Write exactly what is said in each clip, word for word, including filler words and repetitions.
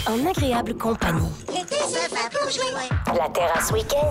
en agréable compagnie. La terrasse week-end.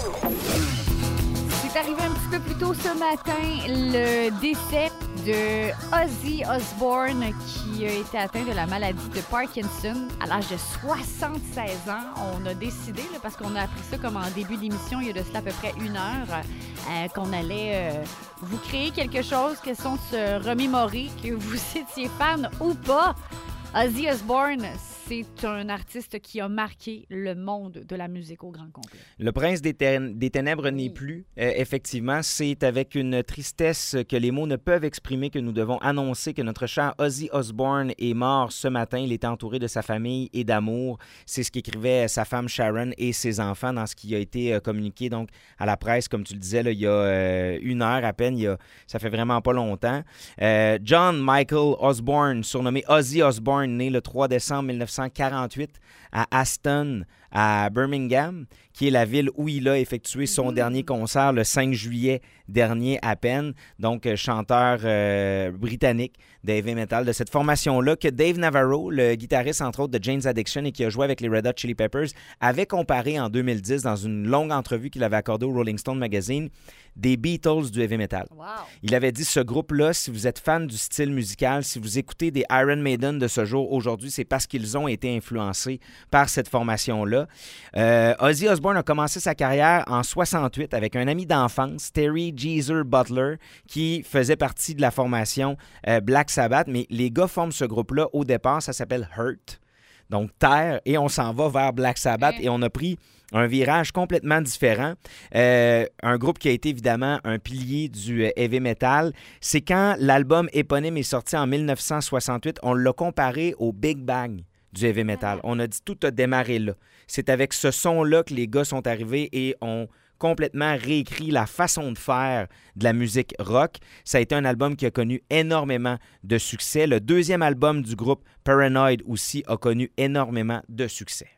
C'est arrivé un petit peu plus tôt ce matin, le décès de Ozzy Osbourne qui a été atteint de la maladie de Parkinson à l'âge de soixante-seize ans. On a décidé, là, parce qu'on a appris ça comme en début d'émission, il y a de cela à peu près une heure, euh, qu'on allait euh, vous créer quelque chose, question de se remémorer, que vous étiez fan ou pas. Ozzy Osbourne, c'est un artiste qui a marqué le monde de la musique au grand complet. Le prince des, té- des ténèbres n'est plus. Euh, effectivement, c'est avec une tristesse que les mots ne peuvent exprimer que nous devons annoncer que notre cher Ozzy Osbourne est mort ce matin. Il était entouré de sa famille et d'amour. C'est ce qu'écrivait sa femme Sharon et ses enfants dans ce qui a été euh, communiqué donc à la presse, comme tu le disais, là, il y a euh, une heure à peine. Il y a, ça fait vraiment pas longtemps. Euh, John Michael Osbourne, surnommé Ozzy Osbourne, né le trois décembre mille neuf cent quarante-huit à Aston, à Birmingham, qui est la ville où il a effectué son mmh. dernier concert le cinq juillet dernier à peine. Donc, chanteur euh, britannique de heavy metal de cette formation-là que Dave Navarro, le guitariste entre autres de Jane's Addiction et qui a joué avec les Red Hot Chili Peppers, avait comparé en deux mille dix dans une longue entrevue qu'il avait accordée au Rolling Stone Magazine des Beatles du heavy metal. Wow. Il avait dit ce groupe-là, si vous êtes fan du style musical, si vous écoutez des Iron Maiden de ce jour aujourd'hui, c'est parce qu'ils ont été influencés par cette formation-là. Euh, Ozzy Osbourne a commencé sa carrière en soixante-huit avec un ami d'enfance, Terry Geezer Butler, qui faisait partie de la formation euh, Black Sabbath, mais les gars forment ce groupe-là au départ, ça s'appelle Hurt, donc Terre, et on s'en va vers Black Sabbath, et on a pris un virage complètement différent. Euh, un groupe qui a été évidemment un pilier du heavy metal. C'est quand l'album éponyme est sorti en mille neuf cent soixante-huit, on l'a comparé au Big Bang du heavy metal. On a dit tout a démarré là. C'est avec ce son-là que les gars sont arrivés et ont complètement réécrit la façon de faire de la musique rock. Ça a été un album qui a connu énormément de succès. Le deuxième album du groupe, Paranoid, aussi a connu énormément de succès.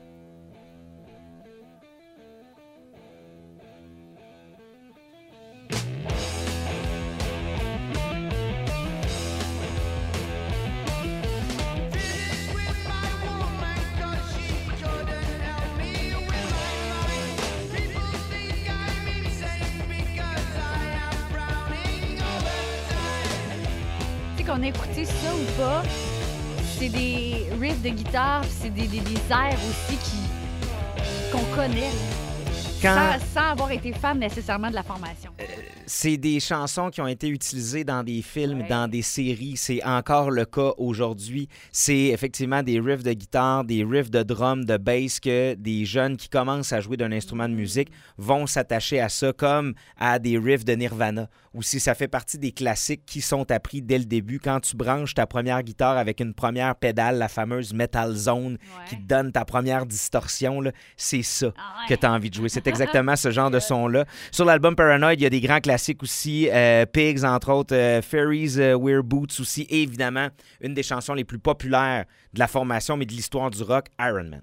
Qu'on a écouté ça ou pas, c'est des riffs de guitare, c'est des, des, des airs aussi qui, qu'on connaît. Quand... Sans, sans avoir été fan nécessairement de la formation. Euh, c'est des chansons qui ont été utilisées dans des films, ouais. dans des séries. C'est encore le cas aujourd'hui. C'est effectivement des riffs de guitare, des riffs de drum, de bass que des jeunes qui commencent à jouer d'un instrument de musique vont s'attacher à ça comme à des riffs de Nirvana. Ou si ça fait partie des classiques qui sont appris dès le début. Quand tu branches ta première guitare avec une première pédale, la fameuse Metal Zone, ouais. qui te donne ta première distorsion, là, c'est ça ah ouais. que tu as envie de jouer. C'est exactement ce genre de son-là. Sur l'album Paranoid, il y a des grands classiques aussi. Euh, Pigs, entre autres. Euh, Fairies uh, Wear Boots aussi. Et évidemment, une des chansons les plus populaires de la formation, mais de l'histoire du rock, Iron Man.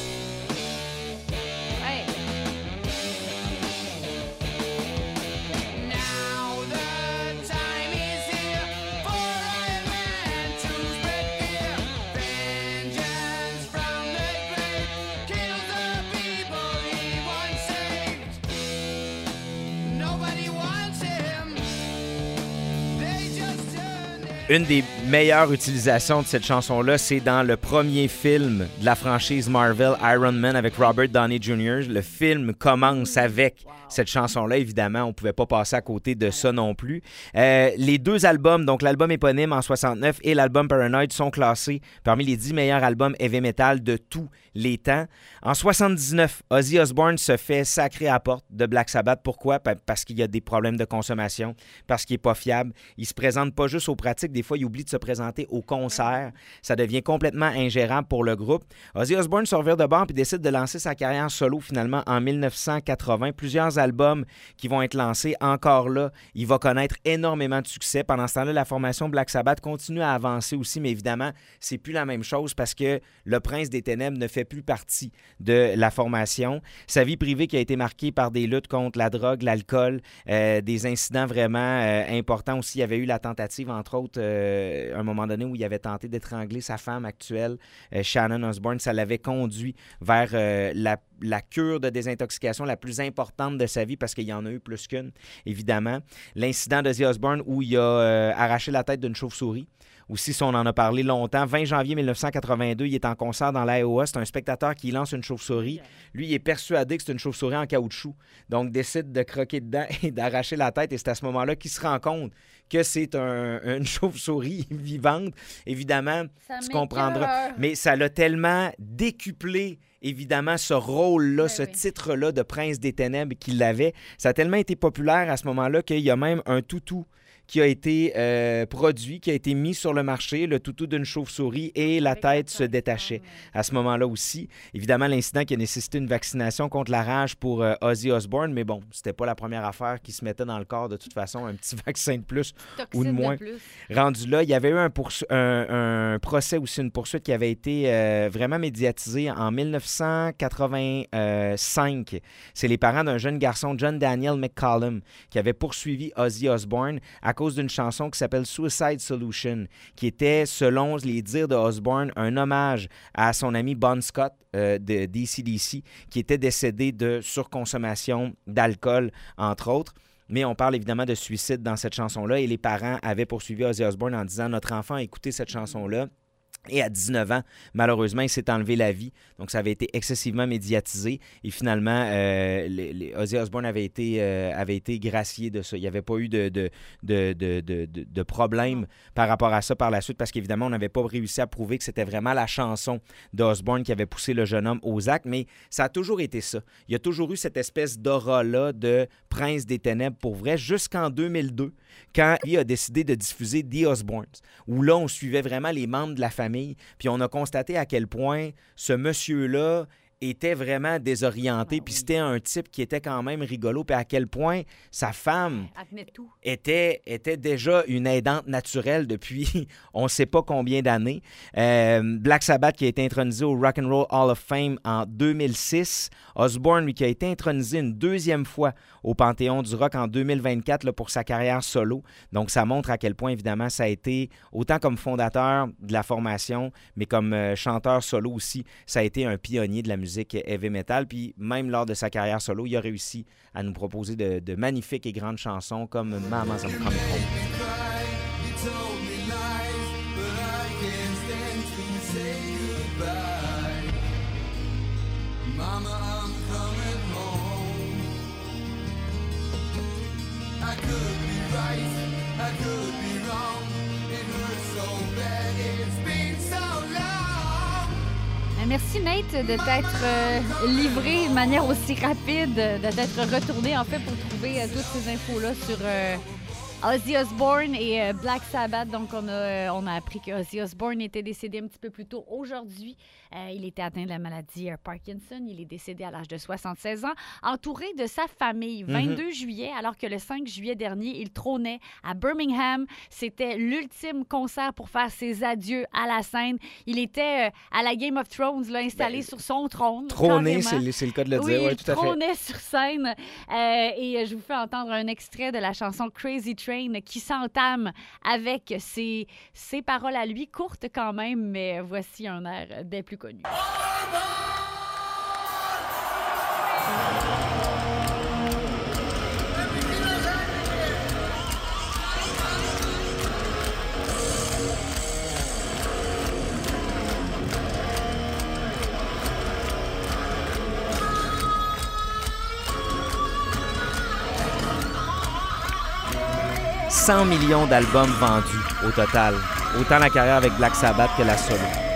Une des meilleures utilisations de cette chanson-là, c'est dans le premier film de la franchise Marvel, Iron Man, avec Robert Downey junior Le film commence avec cette chanson-là, évidemment. On ne pouvait pas passer à côté de ça non plus. Euh, les deux albums, donc l'album éponyme en soixante-neuf et l'album Paranoid, sont classés parmi les dix meilleurs albums heavy metal de tous les temps. En soixante-dix-neuf, Ozzy Osbourne se fait sacrer à la porte de Black Sabbath. Pourquoi? Parce qu'il y a des problèmes de consommation, parce qu'il n'est pas fiable. Il ne se présente pas juste aux pratiques. Des fois, il oublie de se présenter au concert. Ça devient complètement ingérable pour le groupe. Ozzy Osbourne se revire de bord et décide de lancer sa carrière solo finalement en mille neuf cent quatre-vingts. Plusieurs albums qui vont être lancés. Encore là, il va connaître énormément de succès. Pendant ce temps-là, la formation Black Sabbath continue à avancer aussi, mais évidemment, c'est plus la même chose parce que le prince des ténèbres ne fait fait plus partie de la formation. Sa vie privée qui a été marquée par des luttes contre la drogue, l'alcool, euh, des incidents vraiment euh, importants aussi. Il y avait eu la tentative, entre autres, euh, à un moment donné où il avait tenté d'étrangler sa femme actuelle, euh, Shannon Osbourne. Ça l'avait conduit vers euh, la, la cure de désintoxication la plus importante de sa vie parce qu'il y en a eu plus qu'une, évidemment. L'incident d'Ozzy Osbourne où il a euh, arraché la tête d'une chauve-souris. Aussi, si on en a parlé longtemps, vingt janvier mille neuf cent quatre-vingt-deux, il est en concert dans l'Iowa. C'est un spectateur qui lance une chauve-souris. Lui, il est persuadé que c'est une chauve-souris en caoutchouc. Donc, décide de croquer dedans et d'arracher la tête. Et c'est à ce moment-là qu'il se rend compte que c'est un, une chauve-souris vivante. Évidemment, ça tu comprendras. Peur. Mais ça l'a tellement décuplé, évidemment, ce rôle-là, oui, ce oui. titre-là de Prince des Ténèbres qu'il avait. Ça a tellement été populaire à ce moment-là qu'il y a même un toutou qui a été euh, produit, qui a été mis sur le marché, le toutou d'une chauve-souris, et la Avec tête la se tête, détachait ouais. à ce moment-là aussi. Évidemment, l'incident qui a nécessité une vaccination contre la rage pour euh, Ozzy Osbourne, mais bon, c'était pas la première affaire qui se mettait dans le corps de toute façon, un petit vaccin de plus Toxine ou de moins. De plus. Rendu là, il y avait eu un, poursu- un, un procès aussi, une poursuite qui avait été euh, vraiment médiatisée en mille neuf cent quatre-vingt-cinq. C'est les parents d'un jeune garçon, John Daniel McCollum, qui avait poursuivi Ozzy Osbourne à cause d'une chanson qui s'appelle Suicide Solution, qui était, selon les dires de Osbourne, un hommage à son ami Bon Scott euh, de D C D C, qui était décédé de surconsommation d'alcool, entre autres. Mais on parle évidemment de suicide dans cette chanson-là, et les parents avaient poursuivi Ozzy Osbourne en disant « Notre enfant a écouté cette chanson-là ». Et à dix-neuf ans, malheureusement, il s'est enlevé la vie. Donc, ça avait été excessivement médiatisé. Et finalement, euh, les, les Ozzy Osbourne avait été, euh, avait été gracié de ça. Il n'y avait pas eu de, de, de, de, de, de, de problème par rapport à ça par la suite, parce qu'évidemment, on n'avait pas réussi à prouver que c'était vraiment la chanson d'Osbourne qui avait poussé le jeune homme aux actes. Mais ça a toujours été ça. Il y a toujours eu cette espèce d'aura-là de Prince des Ténèbres pour vrai, jusqu'en deux mille deux, quand il a décidé de diffuser The Osbournes, où là, on suivait vraiment les membres de la famille. Puis on a constaté à quel point ce monsieur-là était vraiment désorienté, Ah, puis oui. c'était un type qui était quand même rigolo, puis à quel point sa femme Elle tenait tout. était, était déjà une aidante naturelle depuis on ne sait pas combien d'années. Euh, Black Sabbath qui a été intronisé au Rock and Roll Hall of Fame en deux mille six. Osbourne, lui, qui a été intronisé une deuxième fois au Panthéon du Rock en deux mille vingt-quatre là, pour sa carrière solo. Donc, ça montre à quel point, évidemment, ça a été, autant comme fondateur de la formation, mais comme euh, chanteur solo aussi, ça a été un pionnier de la musique heavy metal. Puis même lors de sa carrière solo, il a réussi à nous proposer de, de magnifiques et grandes chansons comme Mama's I'm Coming Home. Mama, I'm coming home. I could be right, I could be wrong. It hurts so bad, it's been so long. Merci Nate de t'être euh, livré de manière aussi rapide, de t'être retourné en fait pour trouver euh, toutes ces infos-là sur euh, Ozzy Osbourne et euh, Black Sabbath. Donc on a, euh, on a appris que Ozzy Osbourne était décédé un petit peu plus tôt aujourd'hui. Euh, il était atteint de la maladie euh, Parkinson. Il est décédé à l'âge de soixante-seize ans, entouré de sa famille. vingt-deux mm-hmm. juillet, alors que le cinq juillet dernier, il trônait à Birmingham. C'était l'ultime concert pour faire ses adieux à la scène. Il était euh, à la Game of Thrones, là, installé ben, sur son trône. Trôné, c'est, c'est le cas de le oui, dire. Oui, tout à fait. Il trônait sur scène. Euh, et euh, je vous fais entendre un extrait de la chanson Crazy Train qui s'entame avec ses, ses paroles à lui, courtes quand même, mais voici un air des plus connu. cent millions d'albums vendus au total. Autant la carrière avec Black Sabbath que la solo.